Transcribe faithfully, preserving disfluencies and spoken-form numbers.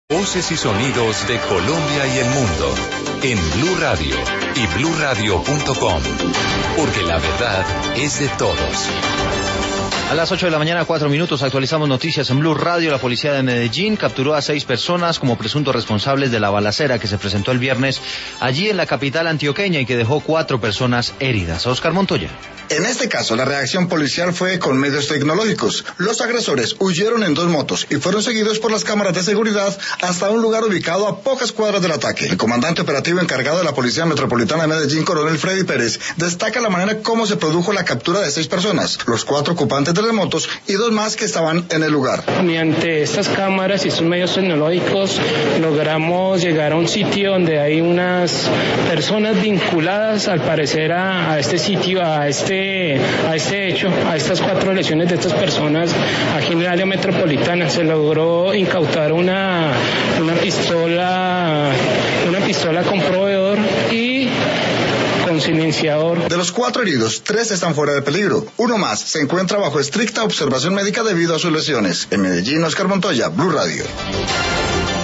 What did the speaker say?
Voces y sonidos de Colombia y el mundo en Blue Radio y blue radio punto com, porque la verdad es de todos. A las ocho de la mañana, cuatro minutos, actualizamos noticias en Blue Radio. La policía de Medellín capturó a seis personas como presuntos responsables de la balacera que se presentó el viernes allí en la capital antioqueña y que dejó cuatro personas heridas. Oscar Montoya. En este caso, la reacción policial fue con medios tecnológicos. Los agresores huyeron en dos motos y fueron seguidos por las cámaras de seguridad hasta un lugar ubicado a pocas cuadras del ataque. El comandante operativo encargado de la Policía Metropolitana de Medellín, coronel Freddy Pérez, destaca la manera como se produjo la captura de seis personas, los cuatro ocupantes de las motos y dos más que estaban en el lugar. Mediante estas cámaras y estos medios tecnológicos logramos llegar a un sitio donde hay unas personas vinculadas al parecer a, a este sitio, a este a este hecho, a estas cuatro lesiones de estas personas aquí en el área metropolitana. Se logró incautar una, una pistola, una pistola con proveedor y con silenciador. De los cuatro heridos, tres están fuera de peligro. Uno más se encuentra bajo estricta observación médica debido a sus lesiones. En Medellín, Oscar Montoya, Blue Radio.